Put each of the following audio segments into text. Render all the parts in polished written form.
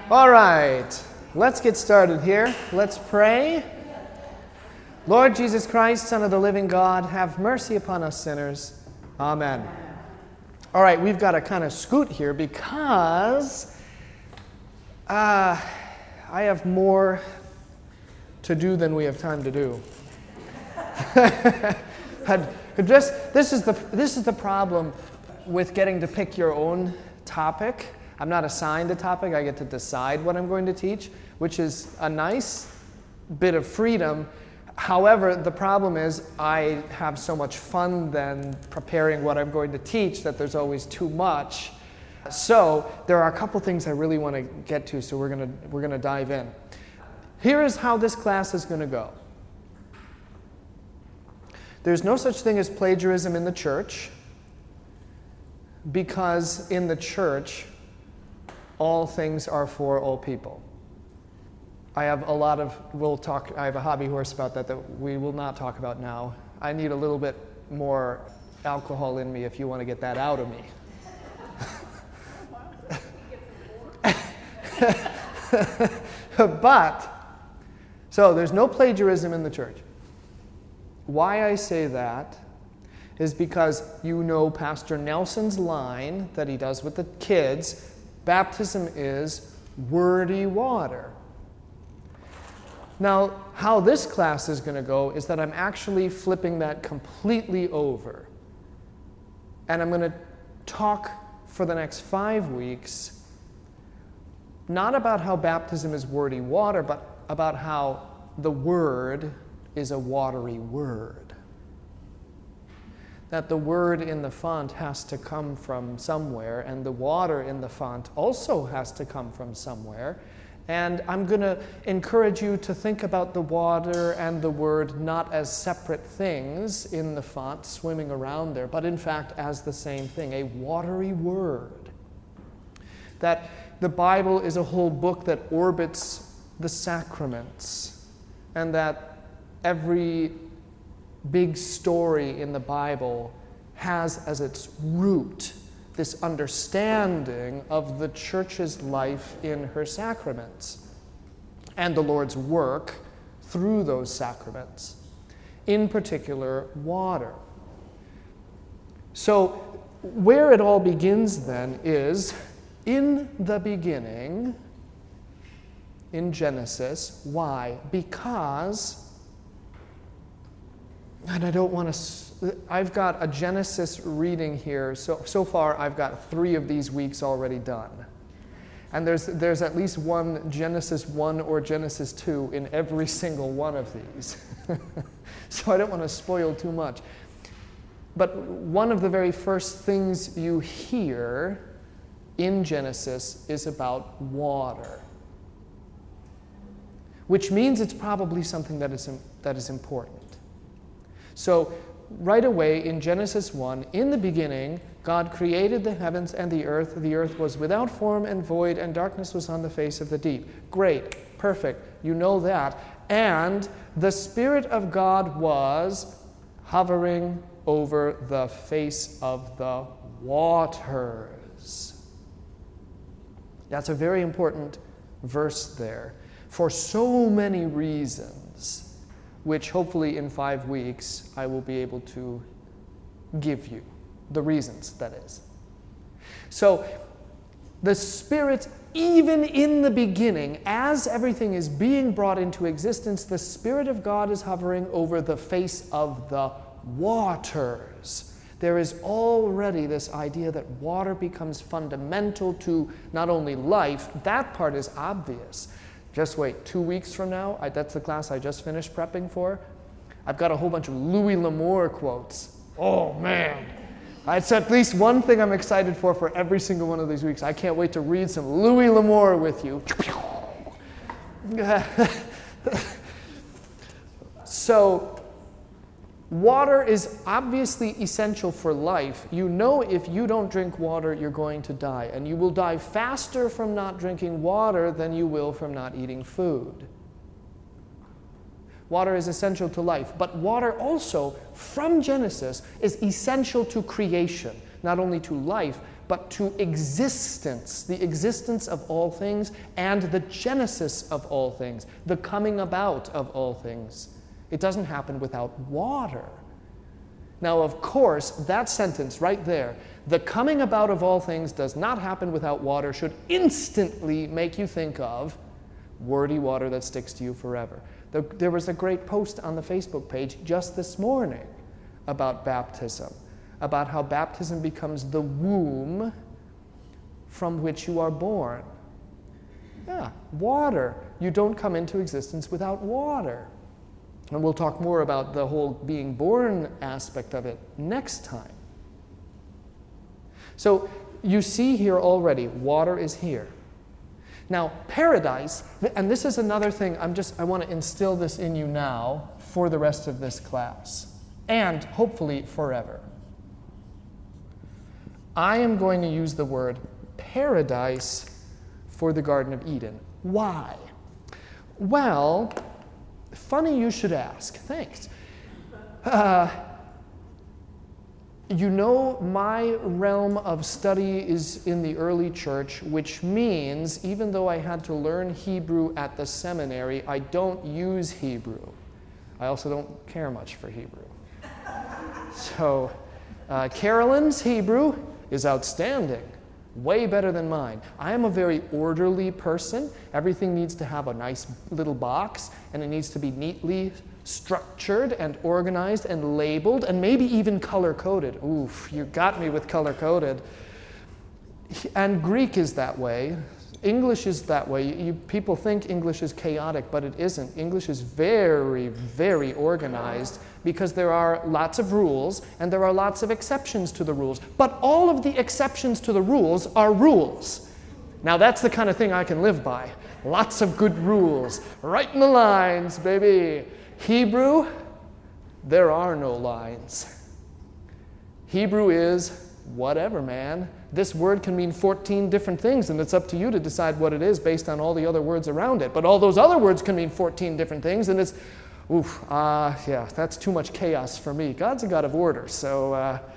All right, let's get started here. Let's pray. Lord Jesus Christ, Son of the living God, have mercy upon us sinners. Amen. All right, we've got to kind of scoot here because I have more to do than we have time to do. This is the problem with getting to pick your own topic. I'm not assigned a topic. I get to decide what I'm going to teach, which is a nice bit of freedom. However, the problem is I have so much fun then preparing what I'm going to teach that there's always too much. So there are a couple things I really want to get to, so we're going to dive in. Here is how this class is going to go. There's no such thing as plagiarism in the church, because in the church, all things are for all people. I have a hobby horse about that we will not talk about now. I need a little bit more alcohol in me if you want to get that out of me. So there's no plagiarism in the church. Why I say that is because you know Pastor Nelson's line that he does with the kids, baptism is wordy water. Now, how this class is going to go is that I'm actually flipping that completely over. And I'm going to talk for the next 5 weeks, not about how baptism is wordy water, but about how the Word is a watery word. That the word in the font has to come from somewhere, and the water in the font also has to come from somewhere. And I'm going to encourage you to think about the water and the word not as separate things in the font swimming around there, but in fact as the same thing, a watery word. That the Bible is a whole book that orbits the sacraments, and that every big story in the Bible has as its root this understanding of the church's life in her sacraments and the Lord's work through those sacraments, in particular water. So where it all begins then is in the beginning, in Genesis. Why? Because, and I don't want to, I've got a Genesis reading here. So far I've got 3 of these weeks already done. And there's at least one Genesis 1 or Genesis 2 in every single one of these. So I don't want to spoil too much. But one of the very first things you hear in Genesis is about water, which means it's probably something that is important. So right away in Genesis 1, in the beginning, God created the heavens and the earth. The earth was without form and void, and darkness was on the face of the deep. Great, perfect, you know that. And the Spirit of God was hovering over the face of the waters. That's a very important verse there for so many reasons, which hopefully in 5 weeks I will be able to give you. The reasons, that is. So the Spirit, even in the beginning, as everything is being brought into existence, the Spirit of God is hovering over the face of the waters. There is already this idea that water becomes fundamental to not only life, that part is obvious. Just wait, 2 weeks from now, that's the class I just finished prepping for. I've got a whole bunch of Louis L'Amour quotes. Oh man, it's at least one thing I'm excited for every single one of these weeks. I can't wait to read some Louis L'Amour with you. So, water is obviously essential for life. You know if you don't drink water, you're going to die. And you will die faster from not drinking water than you will from not eating food. Water is essential to life. But water also, from Genesis, is essential to creation. Not only to life, but to existence, the existence of all things and the genesis of all things, the coming about of all things. It doesn't happen without water. Now, of course, that sentence right there, the coming about of all things does not happen without water, should instantly make you think of wordy water that sticks to you forever. There was a great post on the Facebook page just this morning about baptism, about how baptism becomes the womb from which you are born. Yeah, water. You don't come into existence without water. And we'll talk more about the whole being born aspect of it next time. So you see here already, water is here. Now, paradise, and this is another thing, I want to instill this in you now for the rest of this class, and hopefully forever. I am going to use the word paradise for the Garden of Eden. Why? Well, funny you should ask. Thanks. You know, my realm of study is in the early church, which means even though I had to learn Hebrew at the seminary, I don't use Hebrew. I also don't care much for Hebrew. So, Carolyn's Hebrew is outstanding, way better than mine. I am a very orderly person. Everything needs to have a nice little box, and it needs to be neatly structured and organized and labeled and maybe even color-coded. Oof, you got me with color-coded. And Greek is that way. English is that way. People think English is chaotic, but it isn't. English is very, very organized because there are lots of rules and there are lots of exceptions to the rules. But all of the exceptions to the rules are rules. Now that's the kind of thing I can live by. Lots of good rules. Right in the lines, baby. Hebrew, there are no lines. Hebrew is whatever, man. This word can mean 14 different things, and it's up to you to decide what it is based on all the other words around it. But all those other words can mean 14 different things, and it's, yeah, that's too much chaos for me. God's a God of order, so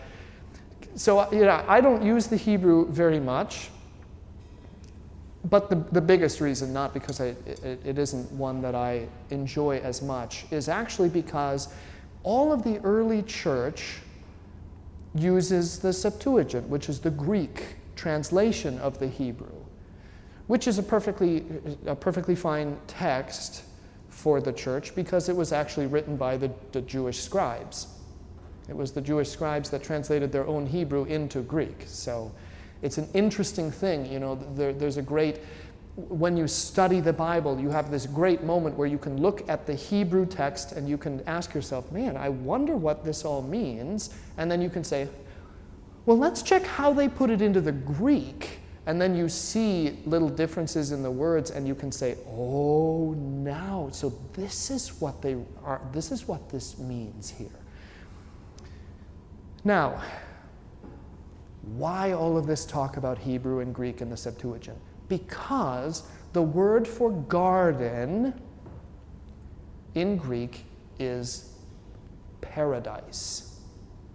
I don't use the Hebrew very much. But the biggest reason, not because it isn't one that I enjoy as much, is actually because all of the early church uses the Septuagint, which is the Greek translation of the Hebrew, which is a perfectly fine text for the church because it was actually written by the Jewish scribes. It was the Jewish scribes that translated their own Hebrew into Greek. So it's an interesting thing, you know, there's a great, when you study the Bible, you have this great moment where you can look at the Hebrew text and you can ask yourself, man, I wonder what this all means. And then you can say, well, let's check how they put it into the Greek. And then you see little differences in the words and you can say, oh, now, so this is what they are, this is what this means here. Now, why all of this talk about Hebrew and Greek and the Septuagint? Because the word for garden in Greek is paradise.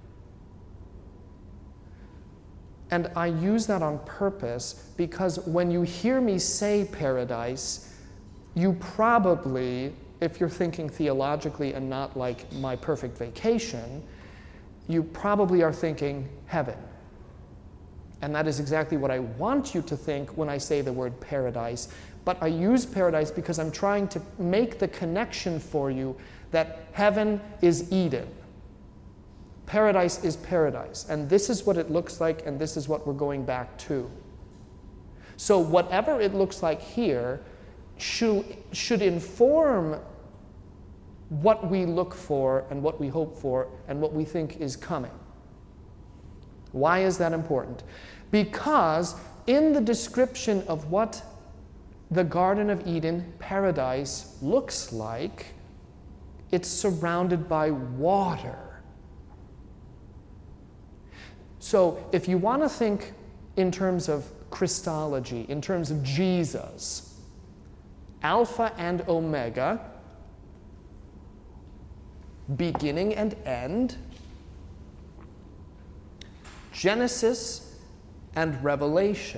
And I use that on purpose because when you hear me say paradise, you probably, if you're thinking theologically and not like My Perfect Vacation, you probably are thinking heaven. And that is exactly what I want you to think when I say the word paradise. But I use paradise because I'm trying to make the connection for you that heaven is Eden. Paradise is paradise. And this is what it looks like, and this is what we're going back to. So whatever it looks like here should inform what we look for and what we hope for and what we think is coming. Why is that important? Because in the description of what the Garden of Eden, paradise, looks like, it's surrounded by water. So if you want to think in terms of Christology, in terms of Jesus, Alpha and Omega, beginning and end, Genesis and Revelation.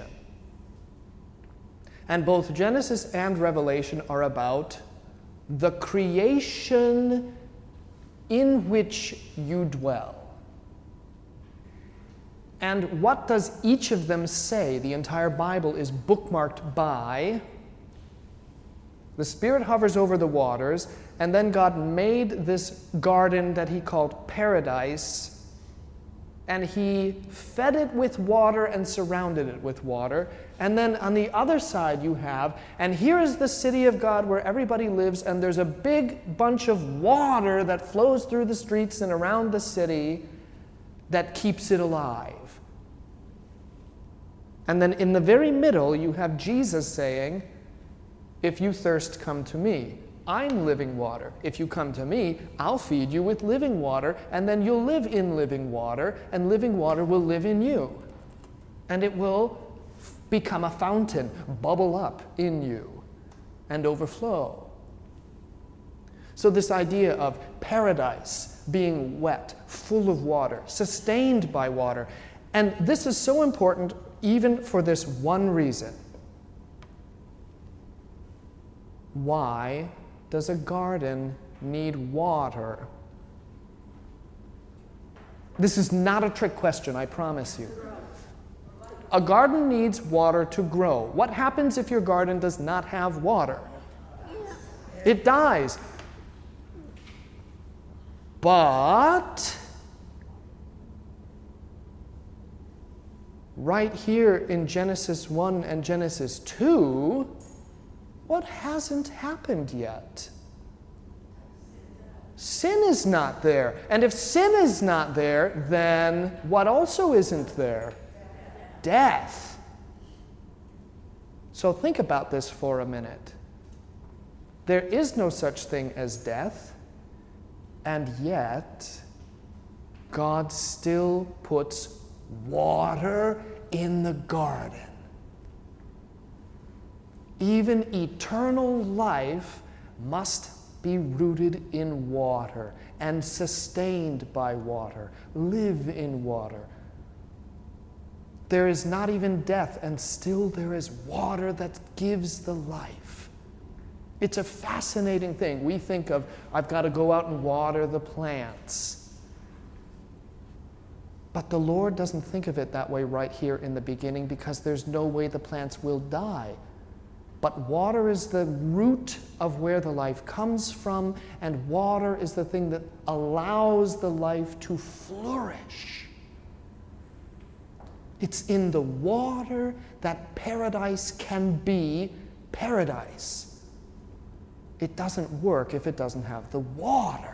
And both Genesis and Revelation are about the creation in which you dwell. And what does each of them say? The entire Bible is bookmarked by the Spirit hovers over the waters, and then God made this garden that he called paradise, and he fed it with water and surrounded it with water. And then on the other side you have, and here is the city of God where everybody lives, and there's a big bunch of water that flows through the streets and around the city that keeps it alive. And then in the very middle you have Jesus saying, if you thirst, come to me. I'm living water. If you come to me, I'll feed you with living water, and then you'll live in living water, and living water will live in you. And it will become a fountain, bubble up in you, and overflow. So this idea of paradise being wet, full of water, sustained by water. And this is so important even for this one reason. Why does a garden need water? This is not a trick question, I promise you. A garden needs water to grow. What happens if your garden does not have water? It dies. But right here in Genesis 1 and Genesis 2, what hasn't happened yet? Sin is not there. And if sin is not there, then what also isn't there? Death. So think about this for a minute. There is no such thing as death, and yet God still puts water in the garden. Even eternal life must be rooted in water and sustained by water, live in water. There is not even death, and still there is water that gives the life. It's a fascinating thing. We think of, I've got to go out and water the plants. But the Lord doesn't think of it that way right here in the beginning, because there's no way the plants will die. But water is the root of where the life comes from, and water is the thing that allows the life to flourish. It's in the water that paradise can be paradise. It doesn't work if it doesn't have the water.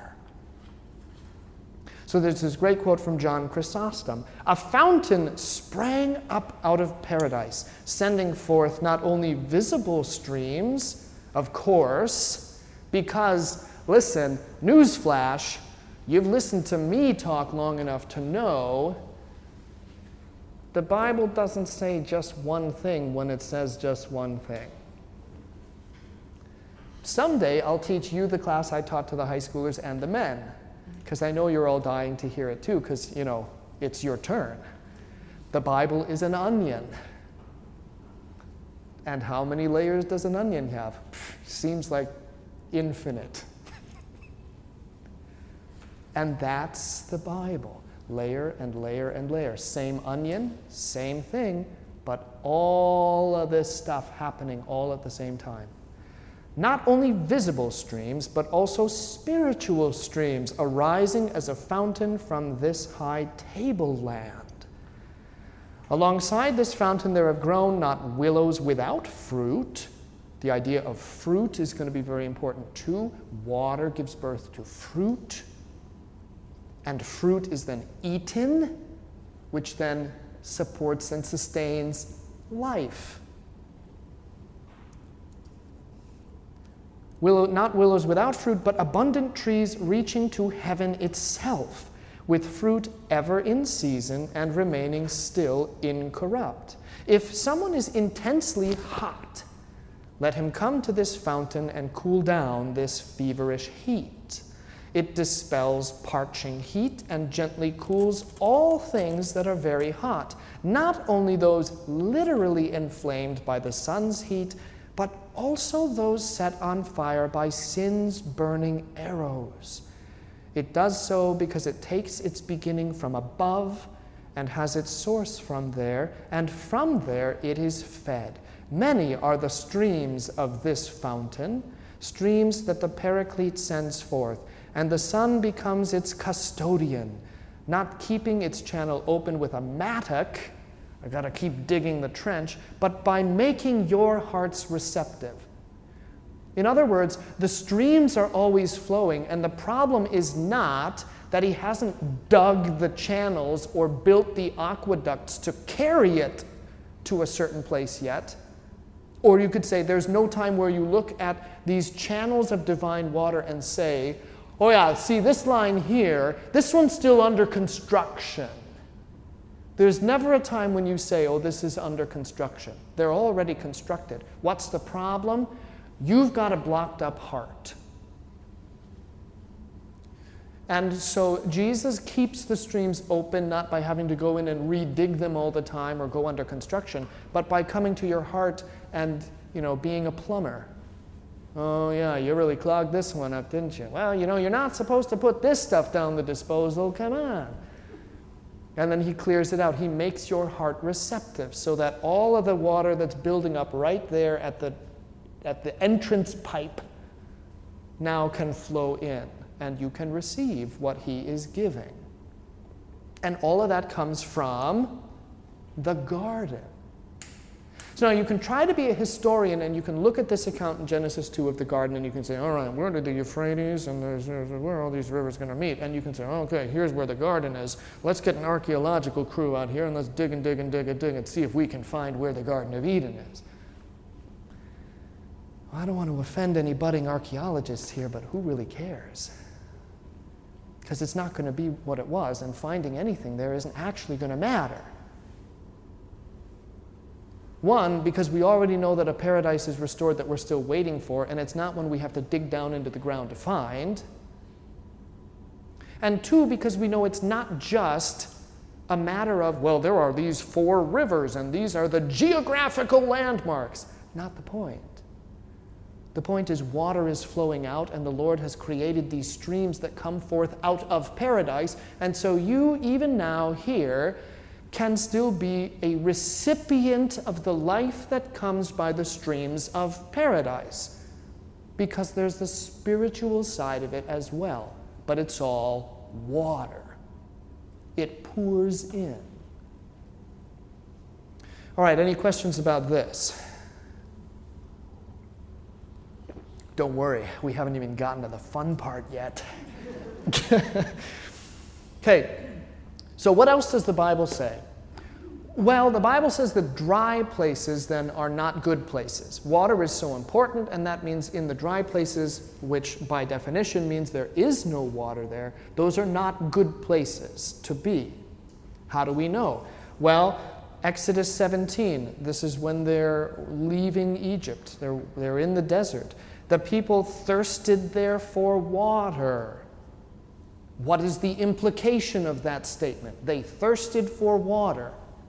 So there's this great quote from John Chrysostom. A fountain sprang up out of paradise, sending forth not only visible streams, of course, because, listen, newsflash, you've listened to me talk long enough to know the Bible doesn't say just one thing when it says just one thing. Someday I'll teach you the class I taught to the high schoolers and the men, because I know you're all dying to hear it too, because, you know, it's your turn. The Bible is an onion. And how many layers does an onion have? Seems like infinite. And that's the Bible. Layer and layer and layer. Same onion, same thing, but all of this stuff happening all at the same time. Not only visible streams, but also spiritual streams arising as a fountain from this high tableland. Alongside this fountain there have grown not willows without fruit. The idea of fruit is going to be very important too. Water gives birth to fruit, and fruit is then eaten, which then supports and sustains life. Not willows without fruit, but abundant trees reaching to heaven itself, with fruit ever in season and remaining still incorrupt. If someone is intensely hot, let him come to this fountain and cool down this feverish heat. It dispels parching heat and gently cools all things that are very hot, not only those literally inflamed by the sun's heat, but also those set on fire by sin's burning arrows. It does so because it takes its beginning from above and has its source from there, and from there it is fed. Many are the streams of this fountain, streams that the Paraclete sends forth, and the Son becomes its custodian, not keeping its channel open with a mattock, I gotta keep digging the trench, but by making your hearts receptive. In other words, the streams are always flowing, and the problem is not that he hasn't dug the channels or built the aqueducts to carry it to a certain place yet. Or you could say there's no time where you look at these channels of divine water and say, oh yeah, see this line here, this one's still under construction. There's never a time when you say, oh, this is under construction. They're already constructed. What's the problem? You've got a blocked up heart. And so Jesus keeps the streams open not by having to go in and redig them all the time or go under construction, but by coming to your heart and, being a plumber. Oh yeah, you really clogged this one up, didn't you? Well, you're not supposed to put this stuff down the disposal, come on. And then he clears it out. He makes your heart receptive so that all of the water that's building up right there at the entrance pipe now can flow in, and you can receive what he is giving. And all of that comes from the garden. So now you can try to be a historian, and you can look at this account in Genesis 2 of the garden, and you can say, all right, where did the Euphrates and where are all these rivers going to meet? And you can say, okay, here's where the garden is. Let's get an archaeological crew out here, and let's dig and dig and dig and dig and see if we can find where the Garden of Eden is. Well, I don't want to offend any budding archaeologists here, but who really cares? Because it's not going to be what it was, and finding anything there isn't actually going to matter. One, because we already know that a paradise is restored that we're still waiting for, and it's not one we have to dig down into the ground to find. And two, because we know it's not just a matter of, well, there are these 4 rivers, and these are the geographical landmarks. Not the point. The point is water is flowing out, and the Lord has created these streams that come forth out of paradise, and so you, even now, here, can still be a recipient of the life that comes by the streams of paradise, because there's the spiritual side of it as well, but it's all water. It pours in. All right, any questions about this? Don't worry, we haven't even gotten to the fun part yet. Okay. So what else does the Bible say? Well, the Bible says that dry places then are not good places. Water is so important, and that means in the dry places, which by definition means there is no water there, those are not good places to be. How do we know? Well, Exodus 17, this is when they're leaving Egypt. They're in the desert. The people thirsted there for water. What is the implication of that statement? They thirsted for water.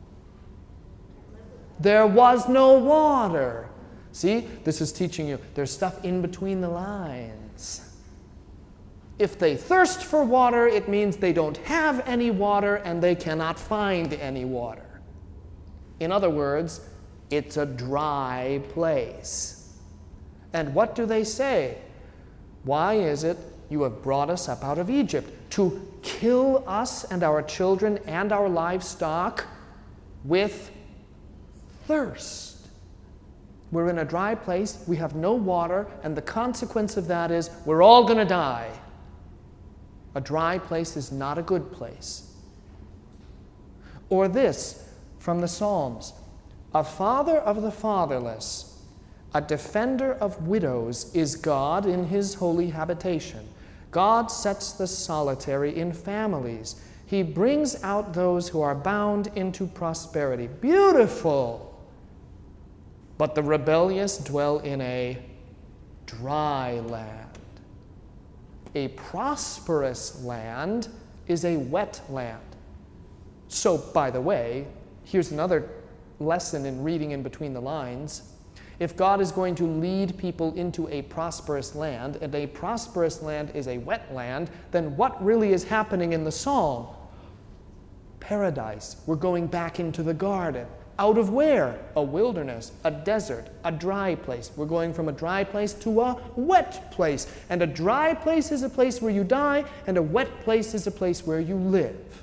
There was no water. See, this is teaching you there's stuff in between the lines. If they thirst for water, it means they don't have any water and they cannot find any water. In other words, it's a dry place. And what do they say? Why is it you have brought us up out of Egypt? To kill us and our children and our livestock with thirst. We're in a dry place, we have no water, and the consequence of that is we're all going to die. A dry place is not a good place. Or this, from the Psalms, a father of the fatherless, a defender of widows is God in his holy habitation. God sets the solitary in families. He brings out those who are bound into prosperity. Beautiful! But the rebellious dwell in a dry land. A prosperous land is a wet land. So, by the way, here's another lesson in reading in between the lines. If God is going to lead people into a prosperous land, and a prosperous land is a wet land, then what really is happening in the psalm? Paradise. We're going back into the garden. Out of where? A wilderness, a desert, a dry place. We're going from a dry place to a wet place. And a dry place is a place where you die, and a wet place is a place where you live.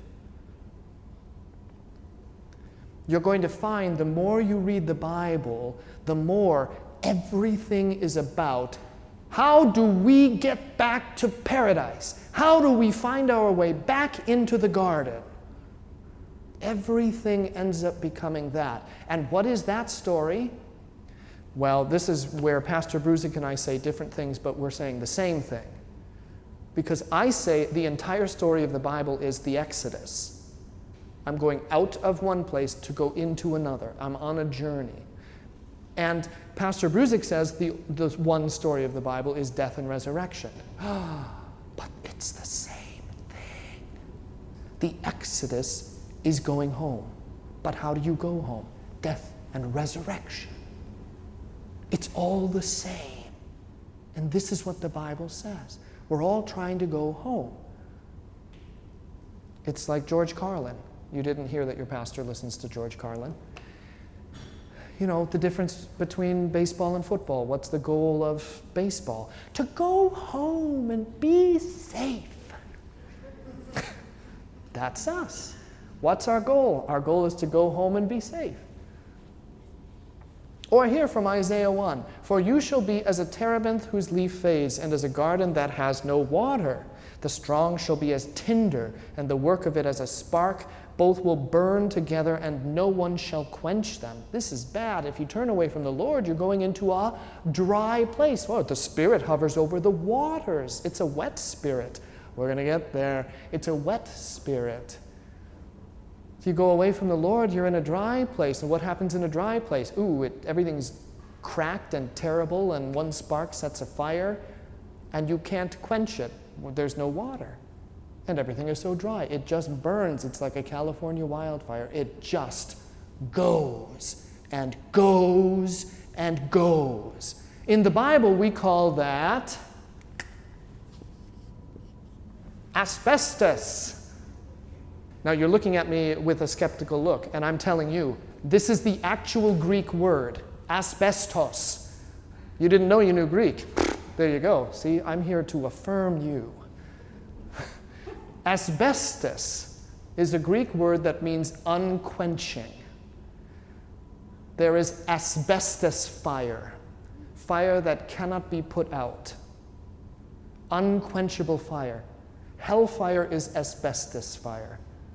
You're going to find the more you read the Bible, the more everything is about how do we get back to paradise? How do we find our way back into the garden? Everything ends up becoming that. And what is that story? Well, this is where Pastor Bruzik and I say different things, but we're saying the same thing. Because I say the entire story of the Bible is the Exodus. I'm going out of one place to go into another. I'm on a journey. And Pastor Bruzik says the one story of the Bible is death and resurrection. But it's the same thing. The Exodus is going home. But how do you go home? Death and resurrection. It's all the same. And this is what the Bible says. We're all trying to go home. It's like George Carlin. You didn't hear that your pastor listens to George Carlin. You know, the difference between baseball and football. What's the goal of baseball? To go home and be safe. That's us. What's our goal? Our goal is to go home and be safe. Or here from Isaiah 1, "For you shall be as a terebinth whose leaf fades, and as a garden that has no water. The strong shall be as tinder, and the work of it as a spark. Both will burn together, and no one shall quench them." This is bad. If you turn away from the Lord, you're going into a dry place. Well, the Spirit hovers over the waters. It's a wet spirit. We're going to get there. It's a wet spirit. If you go away from the Lord, you're in a dry place. And what happens in a dry place? Everything's cracked and terrible, and one spark sets a fire, and you can't quench it. There's no water. And everything is so dry. It just burns. It's like a California wildfire. It just goes and goes and goes. In the Bible, we call that asbestos. Now, you're looking at me with a skeptical look, and I'm telling you, this is the actual Greek word, asbestos. You didn't know you knew Greek. There you go. See, I'm here to affirm you. Asbestos is a Greek word that means unquenching. There is asbestos fire, fire that cannot be put out. Unquenchable fire. Hellfire is asbestos fire.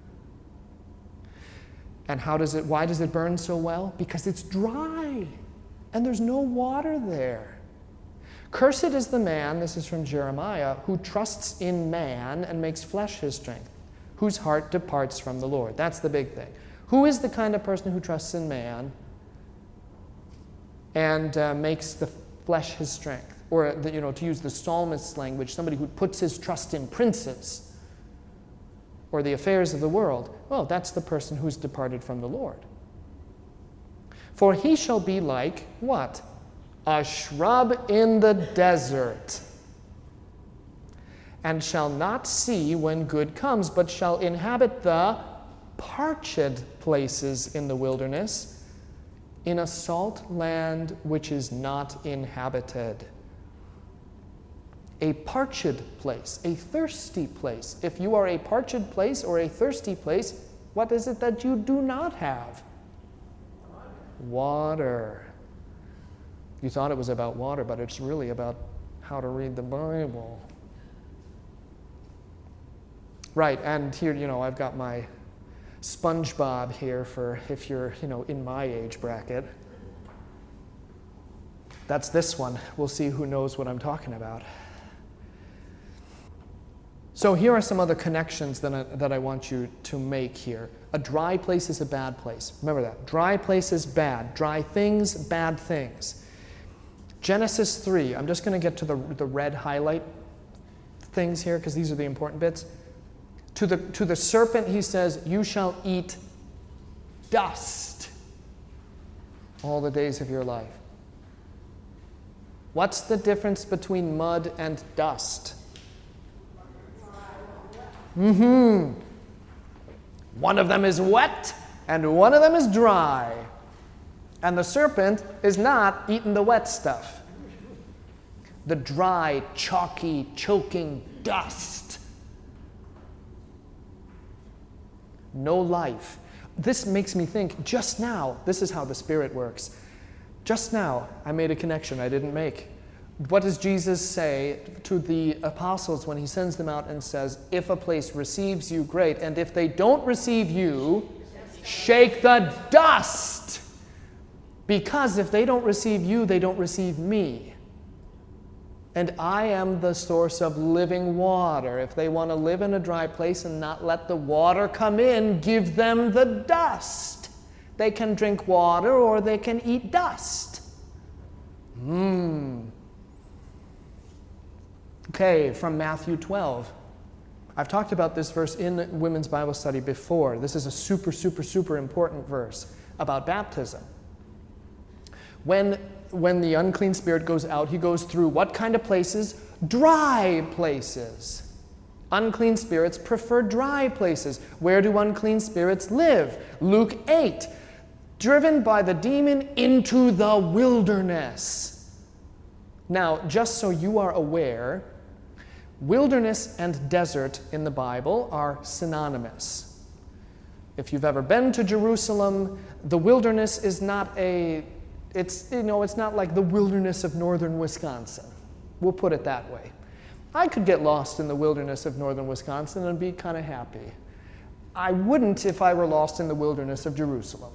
And why does it burn so well? Because it's dry, and there's no water there. Cursed is the man, this is from Jeremiah, who trusts in man and makes flesh his strength, whose heart departs from the Lord. That's the big thing. Who is the kind of person who trusts in man and makes the flesh his strength? Or, to use the psalmist's language, somebody who puts his trust in princes or the affairs of the world. Well, that's the person who's departed from the Lord. For he shall be like, what? A shrub in the desert, and shall not see when good comes, but shall inhabit the parched places in the wilderness, in a salt land which is not inhabited. A parched place, a thirsty place. If you are a parched place or a thirsty place, what is it that you do not have? Water. You thought it was about water, but it's really about how to read the Bible. Right, and here, I've got my SpongeBob here for if you're, in my age bracket. That's this one. We'll see who knows what I'm talking about. So here are some other connections that I want you to make here. A dry place is a bad place. Remember that. Dry place is bad. Dry things, bad things. Genesis 3. I'm just going to get to the red highlight things here because these are the important bits. To the serpent, he says, you shall eat dust all the days of your life. What's the difference between mud and dust? One of them is wet and one of them is dry. And the serpent is not eating the wet stuff. The dry, chalky, choking dust. No life. This makes me think, just now, this is how the Spirit works. Just now, I made a connection I didn't make. What does Jesus say to the apostles when he sends them out and says, if a place receives you, great, and if they don't receive you, shake the dust. Because if they don't receive you, they don't receive me. And I am the source of living water. If they want to live in a dry place and not let the water come in, give them the dust. They can drink water or they can eat dust. Okay, from Matthew 12. I've talked about this verse in Women's Bible Study before. This is a super, super, super important verse about baptism. When the unclean spirit goes out, he goes through what kind of places? Dry places. Unclean spirits prefer dry places. Where do unclean spirits live? Luke 8. Driven by the demon into the wilderness. Now, just so you are aware, wilderness and desert in the Bible are synonymous. If you've ever been to Jerusalem, the wilderness is not it's not like the wilderness of northern Wisconsin. We'll put it that way. I could get lost in the wilderness of northern Wisconsin and be kind of happy. I wouldn't if I were lost in the wilderness of Jerusalem.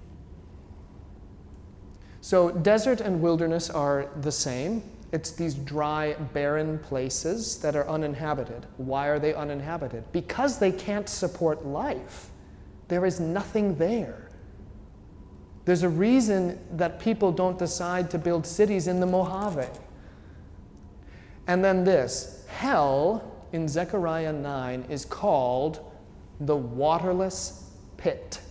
So desert and wilderness are the same. It's these dry, barren places that are uninhabited. Why are they uninhabited? Because they can't support life. There is nothing there. There's a reason that people don't decide to build cities in the Mojave. And then this, hell in Zechariah 9 is called the waterless pit.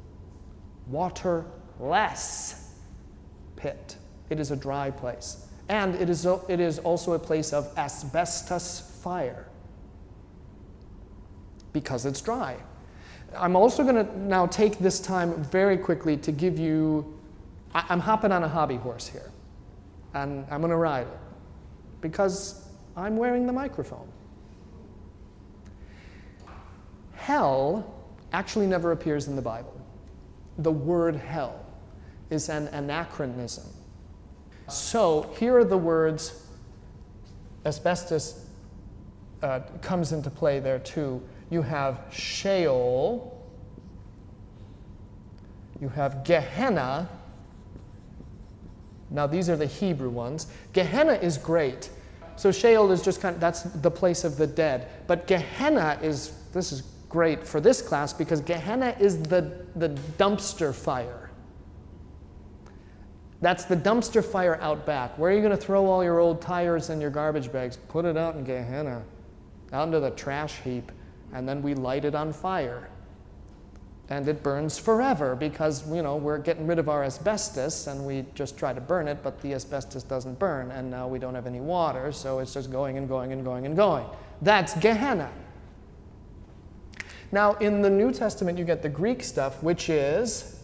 Waterless pit. It is a dry place. And it is also a place of asbestos fire because it's dry. I'm also going to now take this time very quickly to give you, I'm hopping on a hobby horse here, and I'm going to ride it because I'm wearing the microphone. Hell actually never appears in the Bible. The word hell is an anachronism. So here are the words, asbestos comes into play there too. You have Sheol, you have Gehenna. Now these are the Hebrew ones. Gehenna is great. So Sheol is just that's the place of the dead. But Gehenna this is great for this class because Gehenna is the dumpster fire. That's the dumpster fire out back. Where are you going to throw all your old tires and your garbage bags? Put it out in Gehenna, out into the trash heap. And then we light it on fire. And it burns forever because, we're getting rid of our asbestos and we just try to burn it, but the asbestos doesn't burn. And now we don't have any water, so it's just going and going and going and going. That's Gehenna. Now, in the New Testament, you get the Greek stuff, which is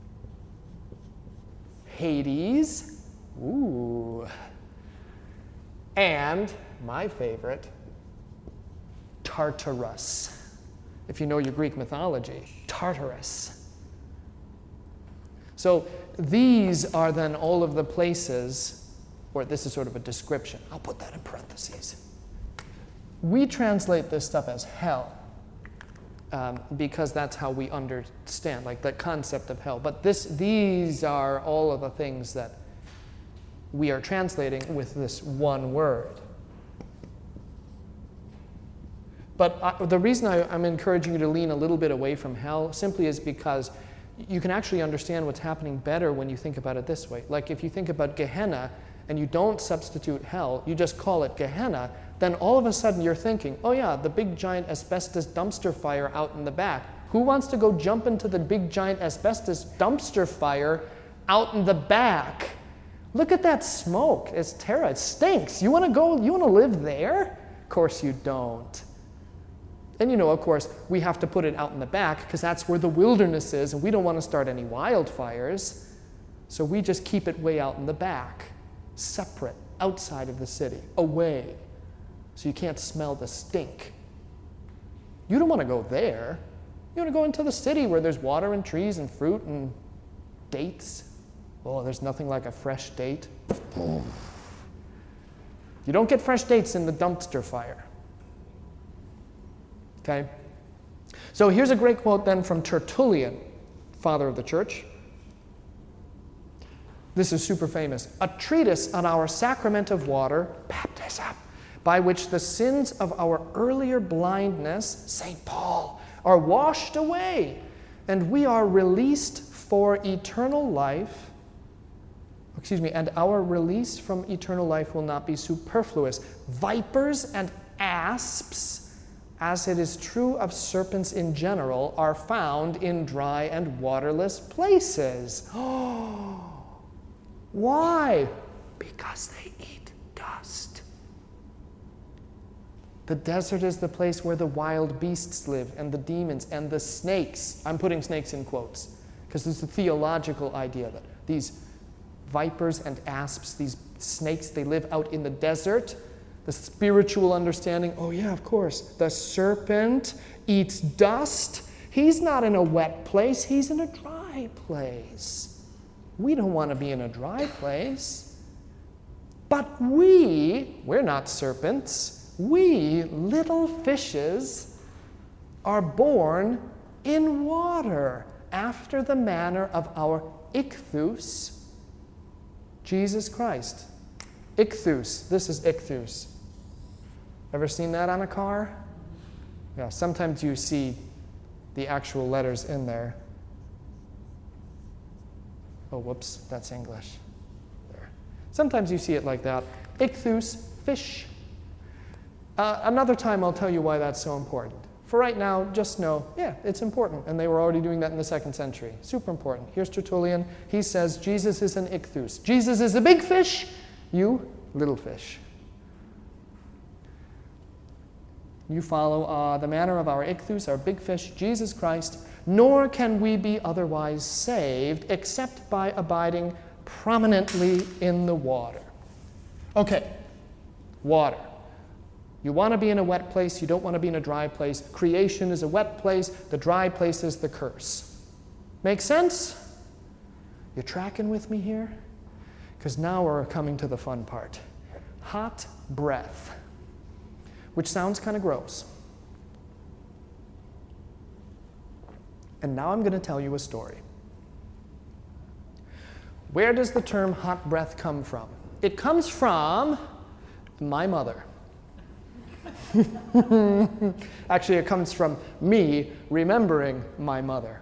Hades. Ooh. And my favorite, Tartarus. If you know your Greek mythology, Tartarus. So these are then all of the places, or this is sort of a description. I'll put that in parentheses. We translate this stuff as hell because that's how we understand, like the concept of hell. But these are all of the things that we are translating with this one word. But the reason I'm encouraging you to lean a little bit away from hell simply is because you can actually understand what's happening better when you think about it this way. Like if you think about Gehenna, and you don't substitute hell, you just call it Gehenna, then all of a sudden you're thinking, oh yeah, the big giant asbestos dumpster fire out in the back. Who wants to go jump into the big giant asbestos dumpster fire out in the back? Look at that smoke. It's terrible. It stinks. You want to go, you want to live there? Of course you don't. And of course, we have to put it out in the back because that's where the wilderness is, and we don't want to start any wildfires. So we just keep it way out in the back, separate, outside of the city, away, so you can't smell the stink. You don't want to go there. You want to go into the city where there's water and trees and fruit and dates. Oh, there's nothing like a fresh date. You don't get fresh dates in the dumpster fire. Okay? So here's a great quote then from Tertullian, father of the church. This is super famous. A treatise on our sacrament of water, baptism, by which the sins of our earlier blindness, St. Paul, are washed away, and we are released for eternal life. And our release from eternal life will not be superfluous. Vipers and asps, as it is true of serpents in general, are found in dry and waterless places. Why? Because they eat dust. The desert is the place where the wild beasts live, and the demons, and the snakes. I'm putting snakes in quotes, because there's a theological idea that these vipers and asps, these snakes, they live out in the desert. The spiritual understanding, oh yeah, of course, the serpent eats dust. He's not in a wet place, he's in a dry place. We don't want to be in a dry place. But we're not serpents. We, little fishes, are born in water after the manner of our ichthus, Jesus Christ. Ichthus. This is ichthus. Ever seen that on a car? Yeah, sometimes you see the actual letters in there. Oh, whoops, that's English. There. Sometimes you see it like that. Ichthus, fish. Another time I'll tell you why that's so important. For right now, just know, yeah, it's important. And they were already doing that in the 2nd century. Super important. Here's Tertullian. He says, Jesus is an ichthus. Jesus is a big fish. You, little fish. You follow the manner of our ichthus, our big fish, Jesus Christ. Nor can we be otherwise saved except by abiding prominently in the water. Okay, water. You want to be in a wet place, you don't want to be in a dry place. Creation is a wet place, the dry place is the curse. Make sense? You tracking with me here? Because now we're coming to the fun part. Hot breath, which sounds kind of gross. And now I'm going to tell you a story. Where does the term hot breath come from? It comes from my mother. Actually, it comes from me remembering my mother.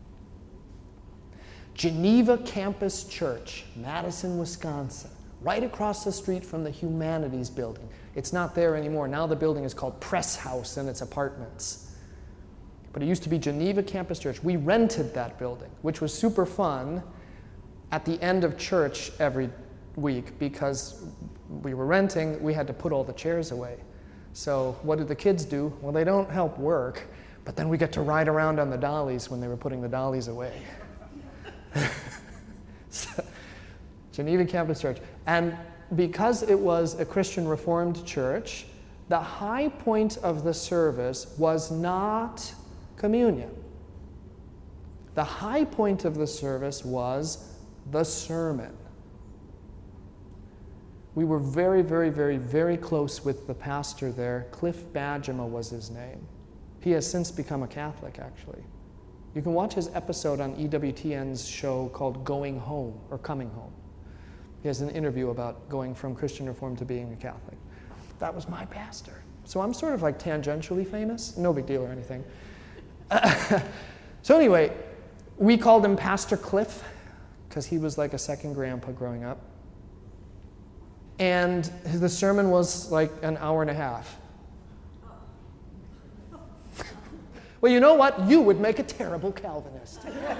Geneva Campus Church, Madison, Wisconsin, right across the street from the Humanities Building. It's not there anymore. Now the building is called Press House and it's apartments. But it used to be Geneva Campus Church. We rented that building, which was super fun at the end of church every week because we were renting, we had to put all the chairs away. So what did the kids do? Well, they don't help work, but then we get to ride around on the dollies when they were putting the dollies away. So, Geneva Campus Church. And because it was a Christian Reformed church, the high point of the service was not communion. The high point of the service was the sermon. We were very, very, very, very close with the pastor there. Cliff Badgema was his name. He has since become a Catholic, actually. You can watch his episode on EWTN's show called Going Home, or Coming Home. He has an interview about going from Christian Reformed to being a Catholic. That was my pastor. So I'm sort of like tangentially famous. No big deal or anything. So anyway, we called him Pastor Cliff because he was like a second grandpa growing up. And the sermon was like an hour and a half. Well, you know what? You would make a terrible Calvinist.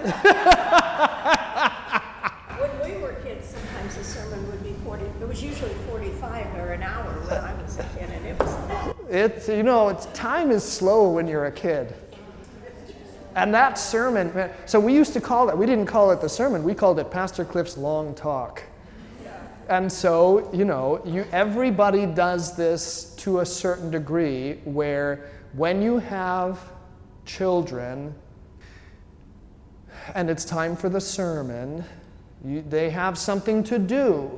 When we were kids, sometimes the sermon would be 40. It was usually 45 or an hour when I was a kid, and it was. Time is slow when you're a kid. And that sermon, so we used to call it, we didn't call it the sermon, we called it Pastor Cliff's long talk. And so, everybody does this to a certain degree, where when you have children and it's time for the sermon, they have something to do.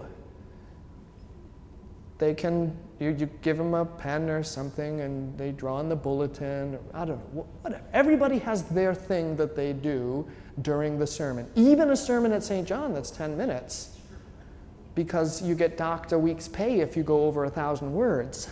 They can, you give them a pen or something and they draw in the bulletin, or I don't know, whatever. Everybody has their thing that they do during the sermon. Even a sermon at St. John that's 10 minutes. Because you get docked a week's pay if you go over 1,000 words.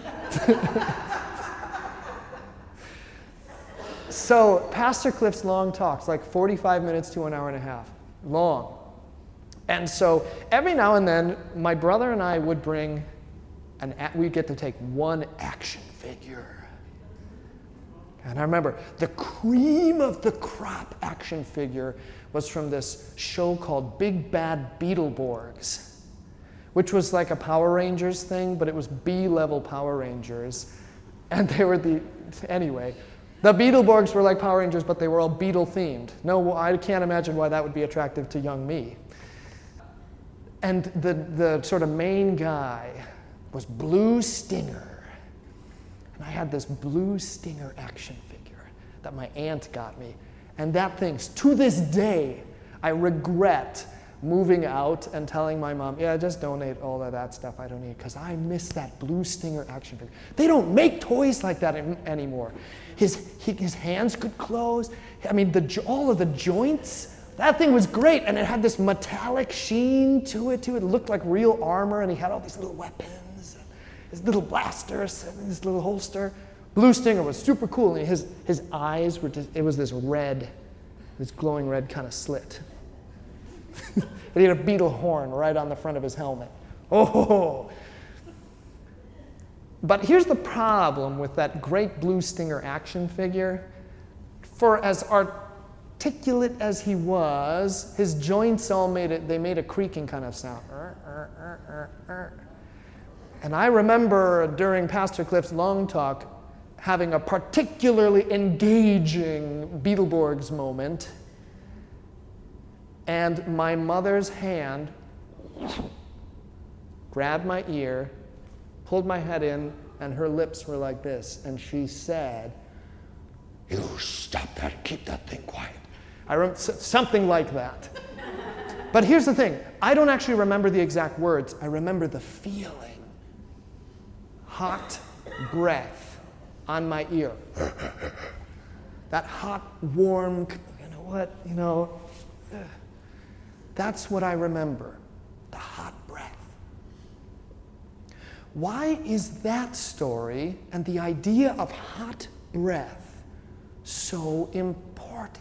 So Pastor Cliff's long talks, like 45 minutes to an hour and a half, long. And so every now and then, my brother and I would bring, we'd get to take one action figure. And I remember the cream of the crop action figure was from this show called Big Bad Beetleborgs, which was like a Power Rangers thing, but it was B-level Power Rangers. And they were anyway, the Beetleborgs were like Power Rangers, but they were all beetle themed. No, I can't imagine why that would be attractive to young me. And the sort of main guy was Blue Stinger. And I had this Blue Stinger action figure that my aunt got me. And that thing, to this day, I regret moving out and telling my mom, yeah, just donate all of that stuff I don't need, because I miss that Blue Stinger action figure. They don't make toys like that anymore. His hands could close. I mean, all of the joints, that thing was great, and it had this metallic sheen to it, too. It looked like real armor, and he had all these little weapons, and his little blasters, and his little holster. Blue Stinger was super cool, and his eyes were it was this red, this glowing red kind of slit. And he had a beetle horn right on the front of his helmet. Oh! But here's the problem with that great Blue Stinger action figure. For as articulate as he was, his joints all made a creaking kind of sound. And I remember during Pastor Cliff's long talk having a particularly engaging Beetleborgs moment. And my mother's hand grabbed my ear, pulled my head in, and her lips were like this. And she said, "You stop that and keep that thing quiet." I remember something like that. But here's the thing. I don't actually remember the exact words. I remember the feeling. Hot breath on my ear. That hot, warm, that's what I remember, the hot breath. Why is that story and the idea of hot breath so important?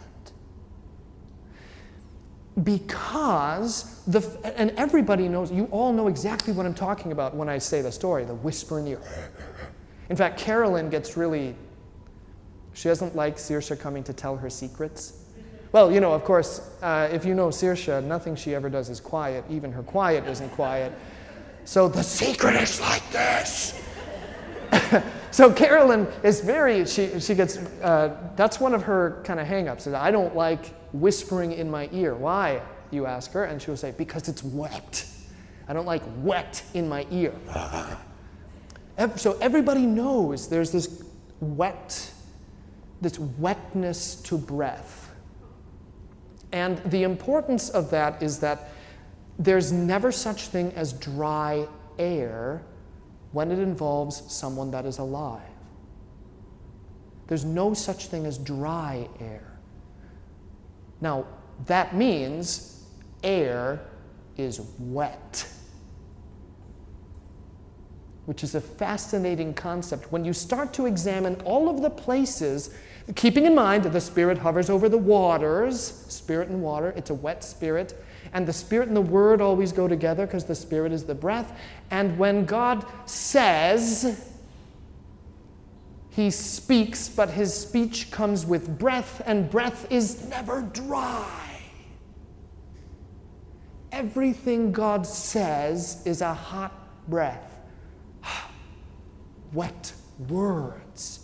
Because, and everybody knows, you all know exactly what I'm talking about when I say the story, the whisper in the ear. In fact, Carolyn gets she doesn't like Saoirse coming to tell her secrets. Well, of course, if you know Saoirse, nothing she ever does is quiet. Even her quiet isn't quiet. So the secret is like this. So Carolyn is she gets, that's one of her kind of hang-ups. I don't like whispering in my ear. Why, you ask her? And she'll say, because it's wet. I don't like wet in my ear. So everybody knows there's this wetness to breath. And the importance of that is that there's never such thing as dry air when it involves someone that is alive. There's no such thing as dry air. Now, that means air is wet, which is a fascinating concept. When you start to examine all of the places, keeping in mind that the Spirit hovers over the waters, spirit and water, it's a wet spirit, And the Spirit and the Word always go together because the Spirit is the breath. And when God says, He speaks, but His speech comes with breath, and breath is never dry. Everything God says is a hot breath. Wet words.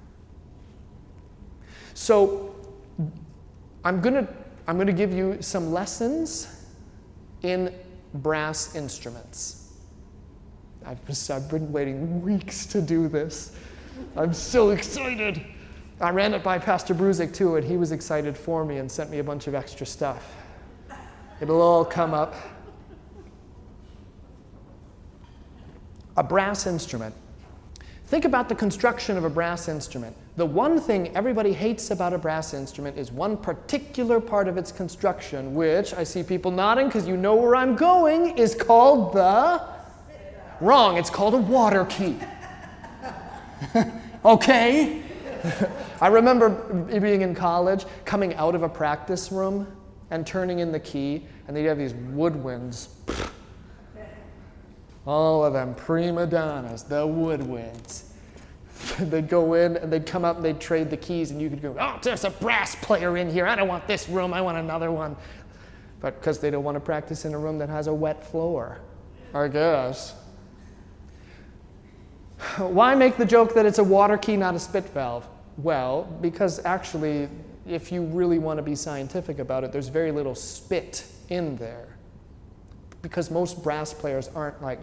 So I'm going to give you some lessons in brass instruments. I've been waiting weeks to do this. I'm so excited. I ran it by Pastor Bruzik too, and he was excited for me and sent me a bunch of extra stuff. It'll all come up. A brass instrument. Think about the construction of a brass instrument. The one thing everybody hates about a brass instrument is one particular part of its construction, which, I see people nodding because you know where I'm going, is called the... Wrong, it's called a water key. Okay? I remember being in college, coming out of a practice room and turning in the key, and they'd have these woodwinds. All of them prima donnas, the woodwinds. They'd go in and they'd come up and they'd trade the keys, and you could go, oh, there's a brass player in here. I don't want this room, I want another one. But because they don't want to practice in a room that has a wet floor, I guess. Why make the joke that it's a water key, not a spit valve? Well, because actually, if you really want to be scientific about it, there's very little spit in there. Because most brass players aren't like,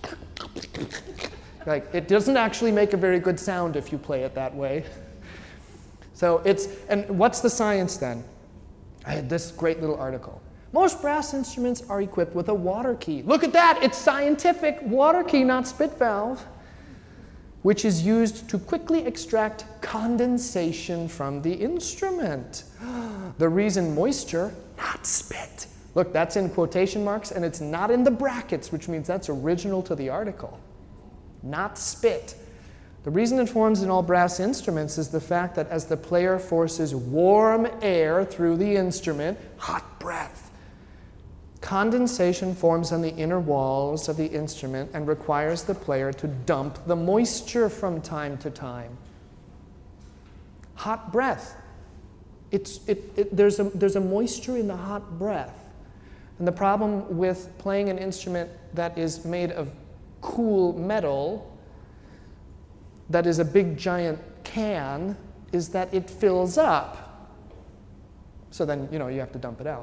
it doesn't actually make a very good sound if you play it that way. So and what's the science then? I had this great little article. Most brass instruments are equipped with a water key. Look at that, it's scientific. Water key, not spit valve, which is used to quickly extract condensation from the instrument. The reason moisture, not spit. Look, that's in quotation marks, and it's not in the brackets, which means that's original to the article. Not spit. The reason it forms in all brass instruments is the fact that as the player forces warm air through the instrument, hot breath, condensation forms on the inner walls of the instrument and requires the player to dump the moisture from time to time. Hot breath. There's a moisture in the hot breath. And the problem with playing an instrument that is made of cool metal, that is a big giant can, is that it fills up. So then, you have to dump it out.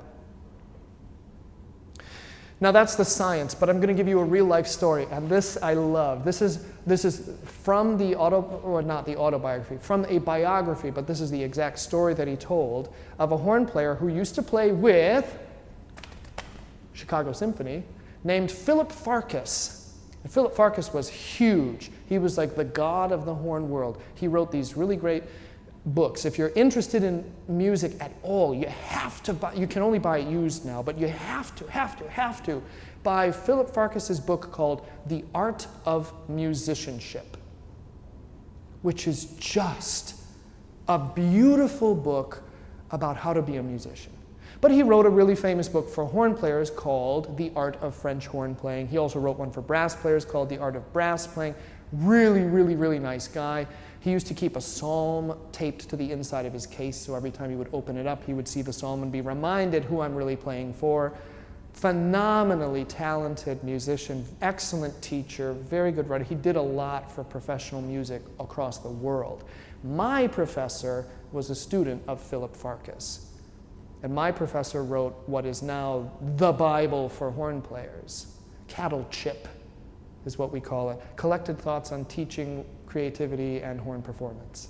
Now that's the science, but I'm going to give you a real life story, and this I love. This is from from a biography, but this is the exact story that he told of a horn player who used to play with Chicago Symphony, named Philip Farkas. And Philip Farkas was huge. He was like the god of the horn world. He wrote these really great books. If you're interested in music at all, you have to buy, you can only buy it used now, but you have to buy Philip Farkas's book called The Art of Musicianship, which is just a beautiful book about how to be a musician. But he wrote a really famous book for horn players called The Art of French Horn Playing. He also wrote one for brass players called The Art of Brass Playing. Really, really, really nice guy. He used to keep a psalm taped to the inside of his case, so every time he would open it up, he would see the psalm and be reminded who I'm really playing for. Phenomenally talented musician, excellent teacher, very good writer. He did a lot for professional music across the world. My professor was a student of Philip Farkas. And my professor wrote what is now the Bible for horn players. Cattle Chip is what we call it. Collected Thoughts on Teaching, Creativity, and Horn Performance.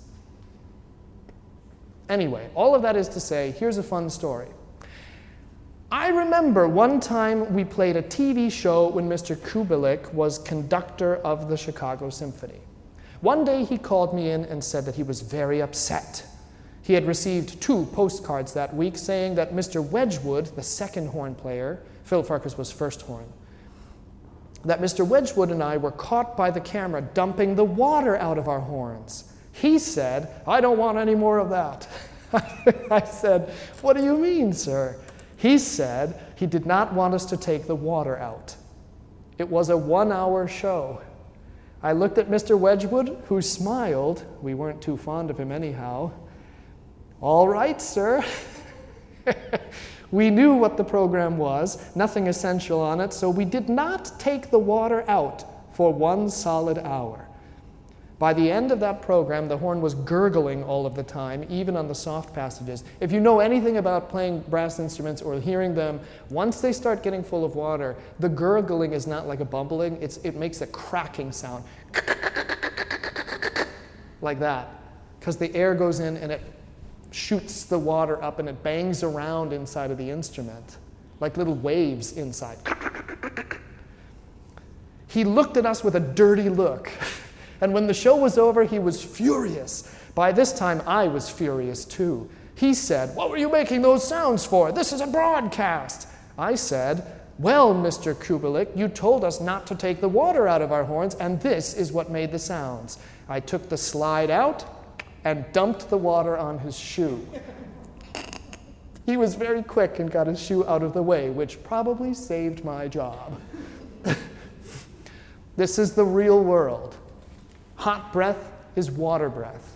Anyway, all of that is to say, here's a fun story. I remember one time we played a TV show when Mr. Kubelik was conductor of the Chicago Symphony. One day he called me in and said that he was very upset. He had received 2 postcards that week saying that Mr. Wedgwood, the second horn player, Phil Farkas was first horn, that Mr. Wedgwood and I were caught by the camera dumping the water out of our horns. He said, "I don't want any more of that." I said, "What do you mean, sir?" He said he did not want us to take the water out. It was a 1-hour show. I looked at Mr. Wedgwood, who smiled. We weren't too fond of him anyhow. All right, sir. We knew what the program was, nothing essential on it, so we did not take the water out for 1 solid hour. By the end of that program, the horn was gurgling all of the time, even on the soft passages. If you know anything about playing brass instruments or hearing them, once they start getting full of water, the gurgling is not like a bumbling, it makes a cracking sound. Like that. Because the air goes in and it shoots the water up and it bangs around inside of the instrument, like little waves inside. He looked at us with a dirty look. And when the show was over, he was furious. By this time, I was furious too. He said, "What were you making those sounds for? This is a broadcast." I said, "Well, Mr. Kubelik, you told us not to take the water out of our horns, and this is what made the sounds." I took the slide out and dumped the water on his shoe. He was very quick and got his shoe out of the way, which probably saved my job. This is the real world. Hot breath is water breath.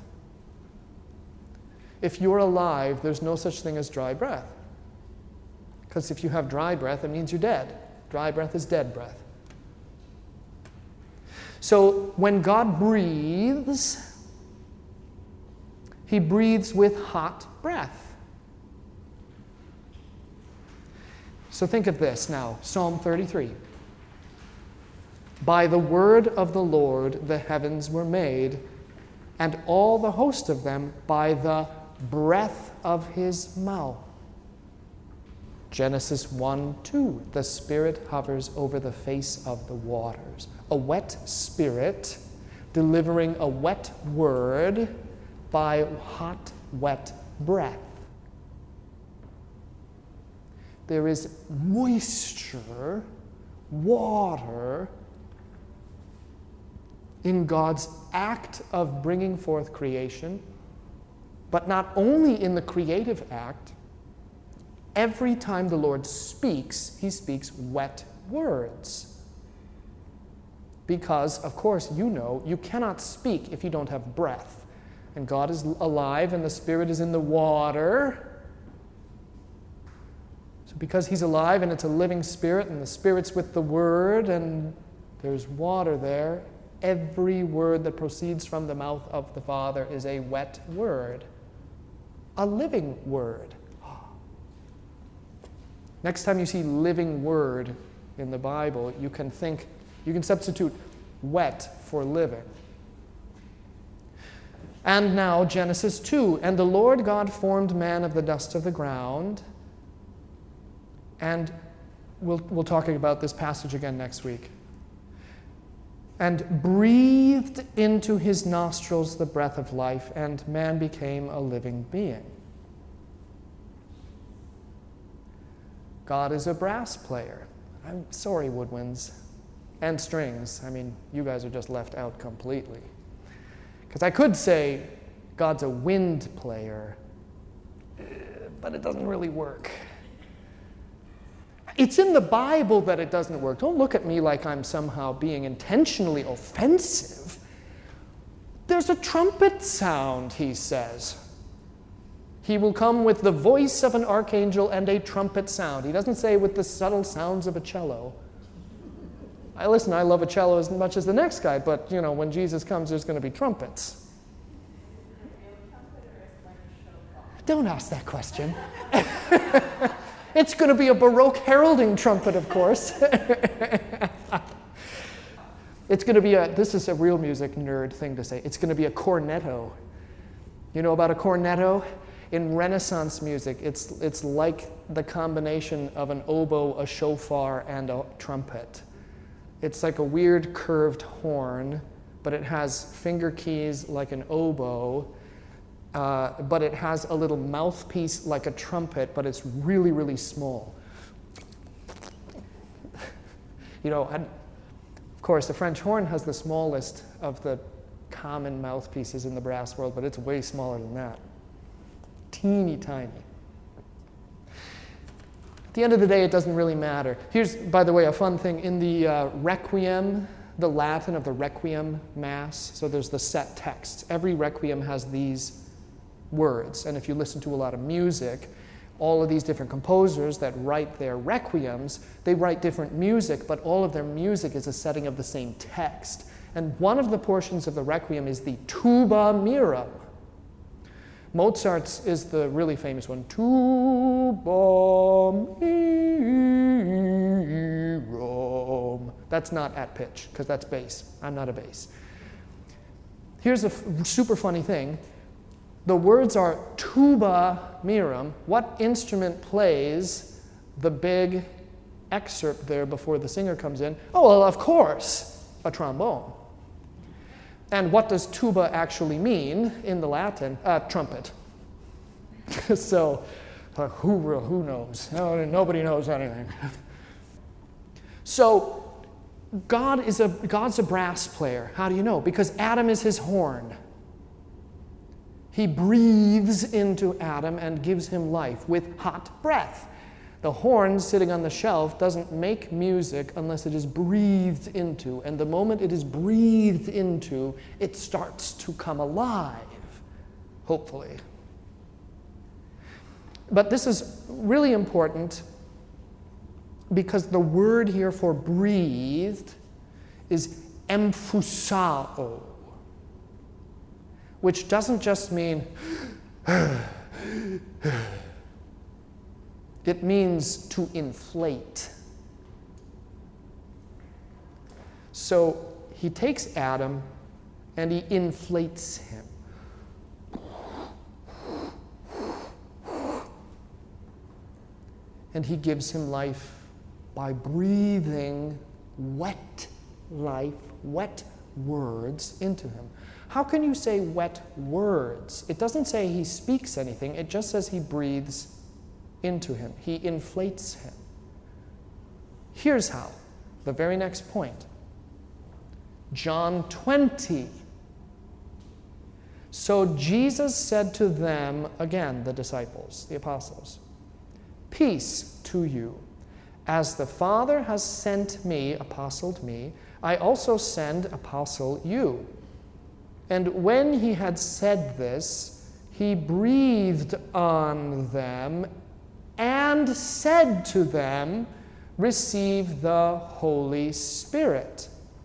If you're alive, there's no such thing as dry breath. Because if you have dry breath, it means you're dead. Dry breath is dead breath. So when God breathes, he breathes with hot breath. So think of this now, Psalm 33. By the word of the Lord the heavens were made, and all the host of them by the breath of his mouth. Genesis 1:2, the Spirit hovers over the face of the waters. A wet spirit delivering a wet word by hot, wet breath. There is moisture, water, in God's act of bringing forth creation, but not only in the creative act. Every time the Lord speaks, he speaks wet words. Because, of course, you know, you cannot speak if you don't have breath. And God is alive and the Spirit is in the water. So because he's alive and it's a living Spirit and the Spirit's with the Word and there's water there, every word that proceeds from the mouth of the Father is a wet word, a living word. Next time you see living word in the Bible, you can substitute wet for living. And now Genesis 2, and the Lord God formed man of the dust of the ground. And we'll talk about this passage again next week. And breathed into his nostrils the breath of life, and man became a living being. God is a brass player. I'm sorry, woodwinds and strings. I mean, you guys are just left out completely. Because I could say God's a wind player, but it doesn't really work. It's in the Bible that it doesn't work. Don't look at me like I'm somehow being intentionally offensive. There's a trumpet sound, he says. He will come with the voice of an archangel and a trumpet sound. He doesn't say with the subtle sounds of a cello. I love a cello as much as the next guy, but when Jesus comes, there's going to be trumpets. Don't ask that question. It's going to be a Baroque heralding trumpet, of course. It's going to be this is a real music nerd thing to say, it's going to be a cornetto. You know about a cornetto? In Renaissance music, it's like the combination of an oboe, a shofar, and a trumpet. It's like a weird curved horn, but it has finger keys like an oboe, but it has a little mouthpiece like a trumpet, but it's really, really small. And of course, the French horn has the smallest of the common mouthpieces in the brass world, but it's way smaller than that. Teeny tiny. At the end of the day, it doesn't really matter. Here's, by the way, a fun thing. In the Requiem, the Latin of the Requiem Mass, so there's the set text. Every Requiem has these words. And if you listen to a lot of music, all of these different composers that write their Requiems, they write different music, but all of their music is a setting of the same text. And one of the portions of the Requiem is the Tuba Mirum. Mozart's is the really famous one. Tuba Mirum. That's not at pitch, because that's bass. I'm not a bass. Here's a super funny thing. The words are Tuba Mirum. What instrument plays the big excerpt there before the singer comes in? Oh, well, of course, a trombone. And what does tuba actually mean in the Latin? Trumpet. So, who knows? Nobody knows anything. So, God's a brass player. How do you know? Because Adam is his horn. He breathes into Adam and gives him life with hot breath. The horn sitting on the shelf doesn't make music unless it is breathed into. And the moment it is breathed into, it starts to come alive, hopefully. But this is really important because the word here for breathed is emphusao, which doesn't just mean it means to inflate. So he takes Adam and he inflates him. And he gives him life by breathing wet life, wet words into him. How can you say wet words? It doesn't say he speaks anything, it just says he breathes into him. He inflates him. Here's how. The very next point. John 20. So Jesus said to them, again, the disciples, the apostles, "Peace to you. As the Father has sent me, apostled me, I also send apostle you." And when he had said this, he breathed on them and said to them, "Receive the Holy Spirit."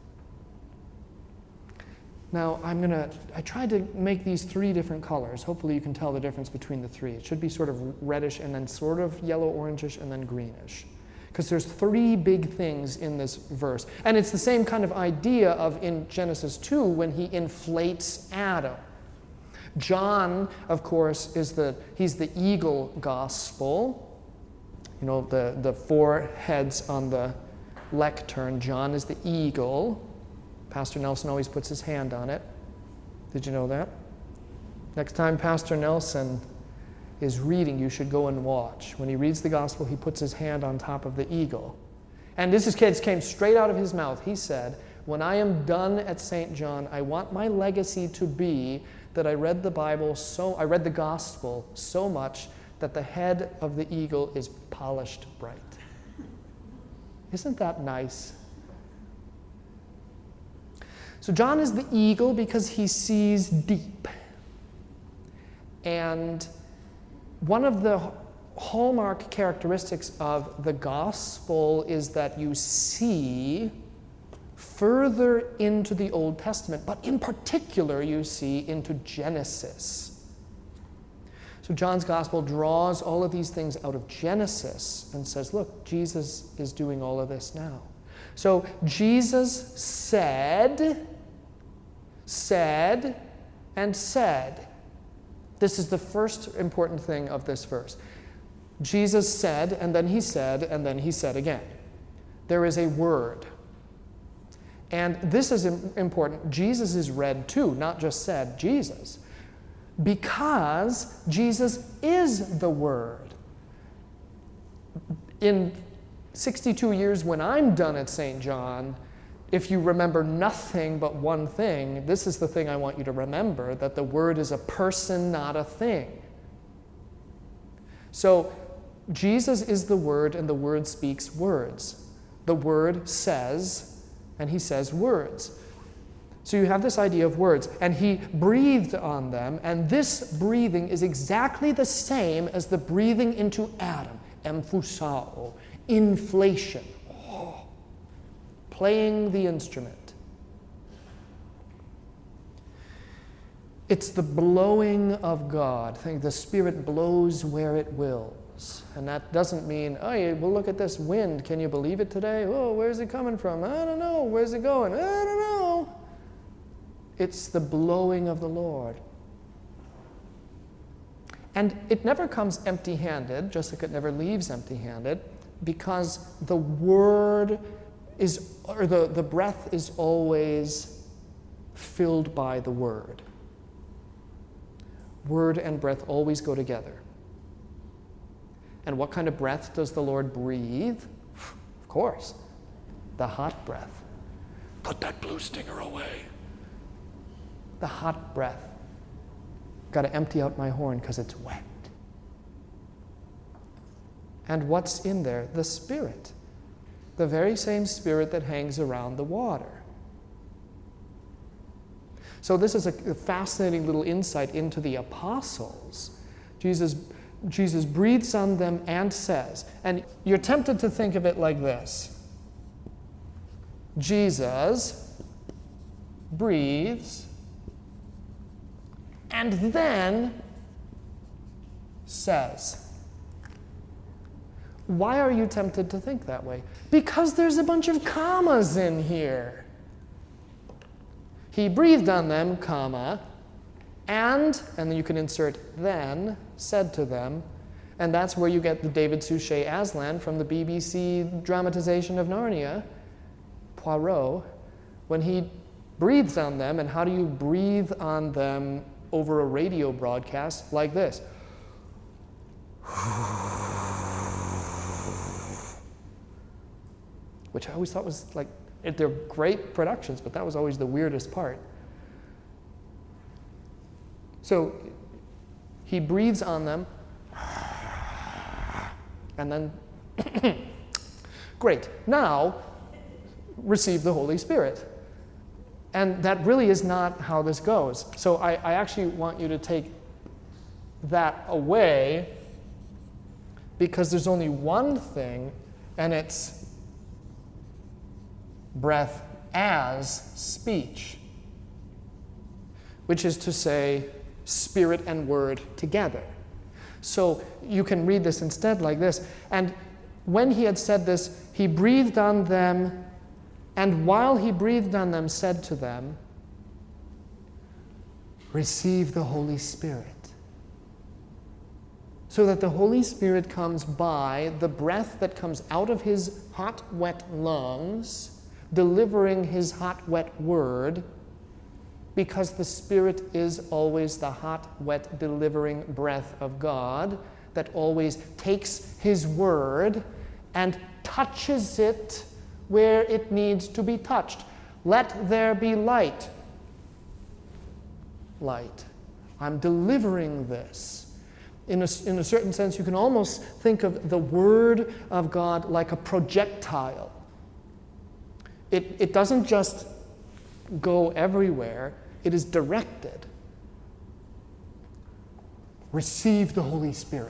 Now, I tried to make these three different colors. Hopefully you can tell the difference between the three. It should be sort of reddish and then sort of yellow-orangish and then greenish. Because there's three big things in this verse. And it's the same kind of idea of in Genesis 2 when he inflates Adam. John, of course, he's the eagle gospel. You know, the four heads on the lectern. John is the eagle. Pastor Nelson always puts his hand on it. Did you know that? Next time Pastor Nelson is reading, you should go and watch. When he reads the gospel, he puts his hand on top of the eagle. And this came straight out of his mouth. He said, "When I am done at St. John, I want my legacy to be that I read the gospel so much that the head of the eagle is polished bright." Isn't that nice? So John is the eagle because he sees deep. And one of the hallmark characteristics of the gospel is that you see further into the Old Testament, but in particular you see into Genesis. So John's gospel draws all of these things out of Genesis and says, look, Jesus is doing all of this now. So Jesus said, and said. This is the first important thing of this verse. Jesus said, and then he said, and then he said again. There is a word. And this is important. Jesus is read too, not just said, Jesus. Because Jesus is the Word. In 62 years when I'm done at St. John, if you remember nothing but one thing, this is the thing I want you to remember, that the Word is a person, not a thing. So Jesus is the Word, and the Word speaks words. The Word says, and he says words. So you have this idea of words, and he breathed on them, and this breathing is exactly the same as the breathing into Adam, emphusao, inflation, playing the instrument. It's the blowing of God. Think the Spirit blows where it wills. And that doesn't mean, oh, well, look at this wind. Can you believe it today? Oh, where's it coming from? I don't know. Where's it going? I don't know. It's the blowing of the Lord. And it never comes empty-handed, just like it never leaves empty-handed, because the word is, or the breath is always filled by the word. Word and breath always go together. And what kind of breath does the Lord breathe? Of course, the hot breath. Put that blue stinger away. The hot breath. Got to empty out my horn because it's wet. And what's in there? The Spirit. The very same Spirit that hangs around the water. So this is a fascinating little insight into the apostles. Jesus breathes on them and says, and you're tempted to think of it like this. Jesus breathes and then says. Why are you tempted to think that way? Because there's a bunch of commas in here. He breathed on them, comma, and then you can insert then, said to them, and that's where you get the David Suchet Aslan from the BBC dramatization of Narnia, Poirot, when he breathes on them. And how do you breathe on them over a radio broadcast? Like this. Which I always thought was like, they're great productions, but that was always the weirdest part. So he breathes on them, and then, great, now receive the Holy Spirit. And that really is not how this goes. So I actually want you to take that away, because there's only one thing, and it's breath as speech, which is to say Spirit and Word together. So you can read this instead like this. And when he had said this, he breathed on them, and while he breathed on them, said to them, receive the Holy Spirit. So that the Holy Spirit comes by the breath that comes out of his hot, wet lungs, delivering his hot, wet word, because the Spirit is always the hot, wet, delivering breath of God that always takes his word and touches it where it needs to be touched. Let there be light. Light. I'm delivering this. In a certain sense, you can almost think of the Word of God like a projectile. It doesn't just go everywhere. It is directed. Receive the Holy Spirit.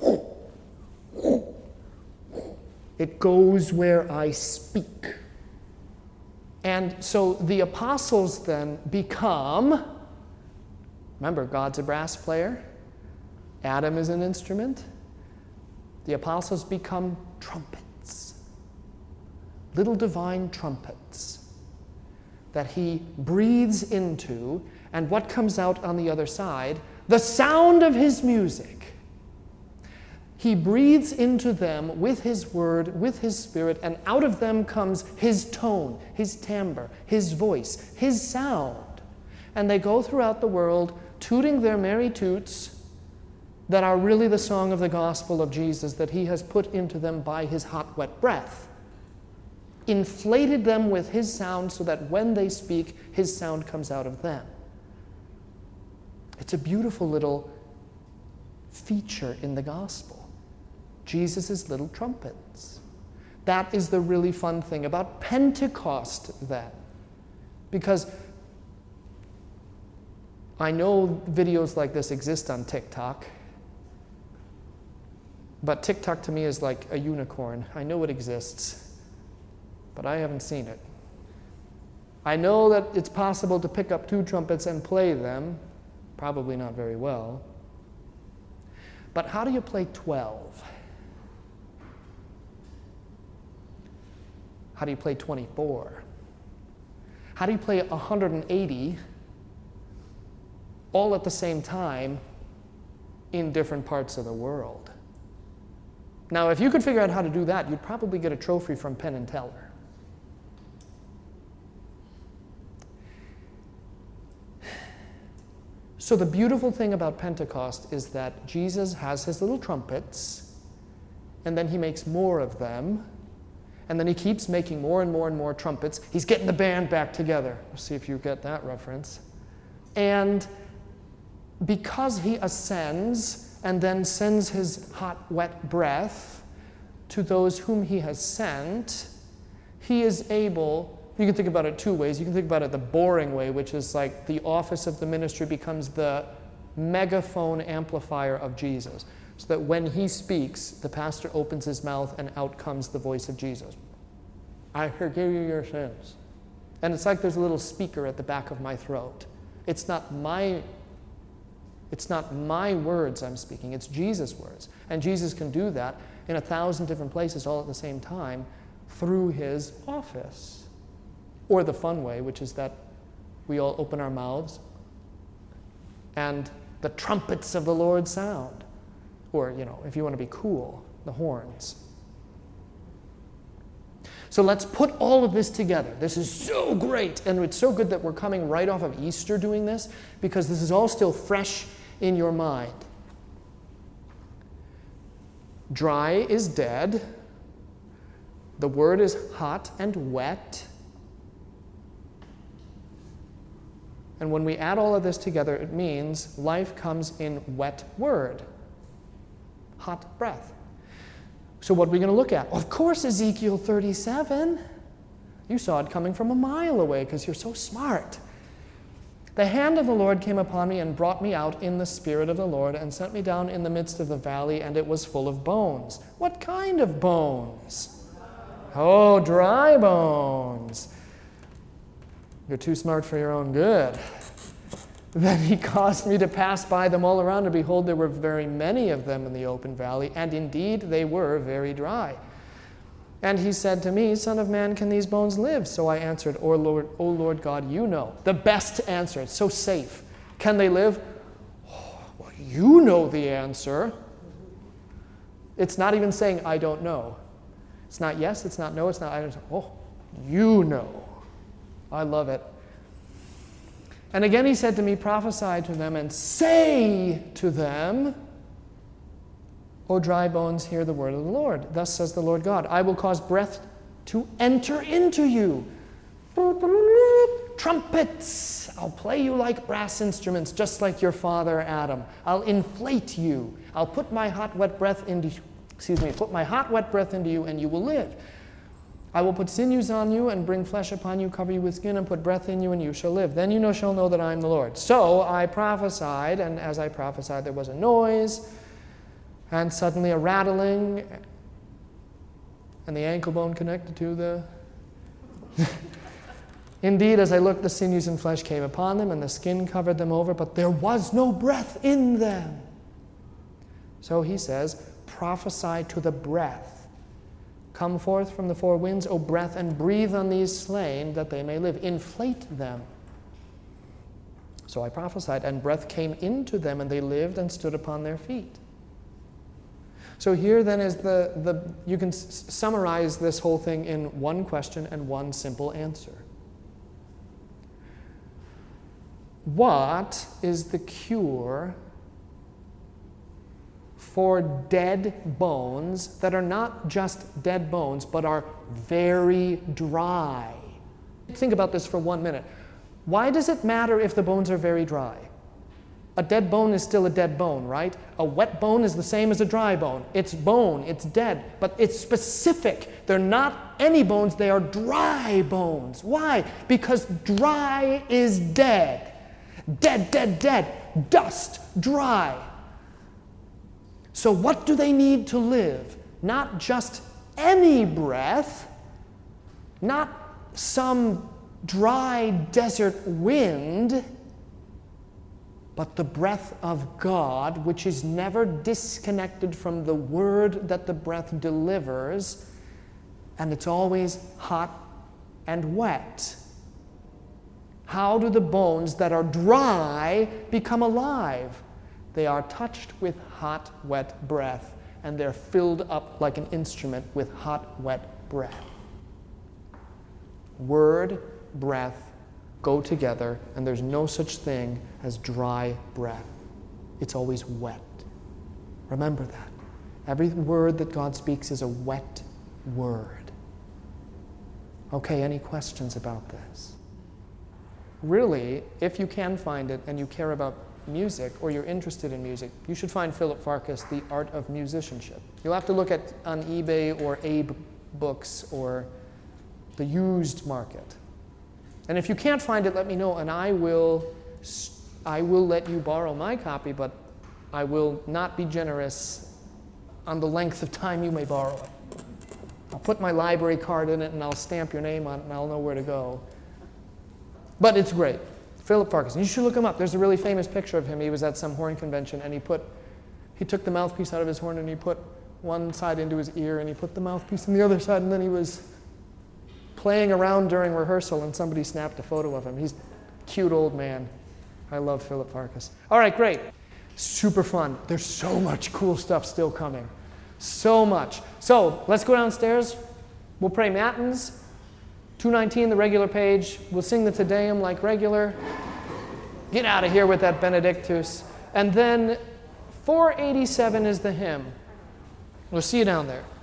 It goes where I speak. And so the apostles then become, remember, God's a brass player. Adam is an instrument. The apostles become trumpets. Little divine trumpets that he breathes into, and what comes out on the other side? The sound of his music. He breathes into them with his word, with his Spirit, and out of them comes his tone, his timbre, his voice, his sound. And they go throughout the world tooting their merry toots that are really the song of the gospel of Jesus that he has put into them by his hot, wet breath. Inflated them with his sound so that when they speak, his sound comes out of them. It's a beautiful little feature in the gospel. Jesus' little trumpets. That is the really fun thing about Pentecost then. Because I know videos like this exist on TikTok, but TikTok to me is like a unicorn. I know it exists, but I haven't seen it. I know that it's possible to pick up 2 trumpets and play them, probably not very well. But how do you play 12? How do you play 24? How do you play 180 all at the same time in different parts of the world? Now, if you could figure out how to do that, you'd probably get a trophy from Penn and Teller. So the beautiful thing about Pentecost is that Jesus has his little trumpets, and then he makes more of them, and then he keeps making more and more and more trumpets. He's getting the band back together. Let's see if you get that reference. And because he ascends and then sends his hot, wet breath to those whom he has sent, he is able, you can think about it 2 ways. You can think about it the boring way, which is like the office of the ministry becomes the megaphone amplifier of Jesus. So that when he speaks, the pastor opens his mouth and out comes the voice of Jesus. I forgive you your sins. And it's like there's a little speaker at the back of my throat. It's not my words I'm speaking, it's Jesus' words. And Jesus can do that in 1,000 different places all at the same time through his office. Or the fun way, which is that we all open our mouths and the trumpets of the Lord sound. Or, if you want to be cool, the horns. So let's put all of this together. This is so great, and it's so good that we're coming right off of Easter doing this, because this is all still fresh in your mind. Dry is dead. The word is hot and wet. And when we add all of this together, it means life comes in wet word. Hot breath. So what are we going to look at? Of course, Ezekiel 37. You saw it coming from a mile away because you're so smart. The hand of the Lord came upon me and brought me out in the spirit of the Lord and sent me down in the midst of the valley, and it was full of bones. What kind of bones? Oh, dry bones. You're too smart for your own good. Then he caused me to pass by them all around, and behold, there were very many of them in the open valley, and indeed they were very dry. And he said to me, Son of man, can these bones live? So I answered, O Lord God, you know. The best answer. It's so safe. Can they live? Oh, well, you know the answer. It's not even saying, I don't know. It's not yes, it's not no, it's not I don't know. Oh, you know. I love it. And again he said to me, prophesy to them and say to them, O dry bones, hear the word of the Lord. Thus says the Lord God, I will cause breath to enter into you. Trumpets! I'll play you like brass instruments, just like your father Adam. I'll inflate you. I'll put my hot, wet breath into you, and you will live. I will put sinews on you and bring flesh upon you, cover you with skin, and put breath in you, and you shall live. Then you shall know that I am the Lord. So I prophesied, and as I prophesied, there was a noise, and suddenly a rattling, and the ankle bone connected to the... Indeed, as I looked, the sinews and flesh came upon them, and the skin covered them over, but there was no breath in them. So he says, prophesy to the breath. Come forth from the four winds, O breath, and breathe on these slain, that they may live. Inflate them. So I prophesied, and breath came into them, and they lived and stood upon their feet. So here then is you can summarize this whole thing in one question and one simple answer. What is the cure for dead bones that are not just dead bones, but are very dry? Think about this for 1 minute. Why does it matter if the bones are very dry? A dead bone is still a dead bone, right? A wet bone is the same as a dry bone. It's bone, it's dead, but it's specific. They're not any bones, they are dry bones. Why? Because dry is dead. Dead, dead, dead. Dust, dry. So what do they need to live? Not just any breath, not some dry desert wind, but the breath of God, which is never disconnected from the word that the breath delivers, and it's always hot and wet. How do the bones that are dry become alive? They are touched with hot, wet breath, and they're filled up like an instrument with hot, wet breath. Word, breath, go together, and there's no such thing as dry breath. It's always wet. Remember that. Every word that God speaks is a wet word. Okay, any questions about this? Really, if you can find it and you care about music or you're interested in music, you should find Philip Farkas, The Art of Musicianship. You'll have to look at on eBay or Abe Books or the used market. And if you can't find it, let me know, and I will let you borrow my copy, but I will not be generous on the length of time you may borrow it. I'll put my library card in it, and I'll stamp your name on it, and I'll know where to go. But it's great. Philip Farkas. You should look him up. There's a really famous picture of him. He was at some horn convention, and he took the mouthpiece out of his horn, and he put one side into his ear, and he put the mouthpiece on the other side, and then he was playing around during rehearsal, and somebody snapped a photo of him. He's a cute old man. I love Philip Farkas. All right, great. Super fun. There's so much cool stuff still coming. So much. So let's go downstairs. We'll pray Matins. 219, the regular page. We'll sing the Te Deum like regular. Get out of here with that Benedictus. And then 487 is the hymn. We'll see you down there.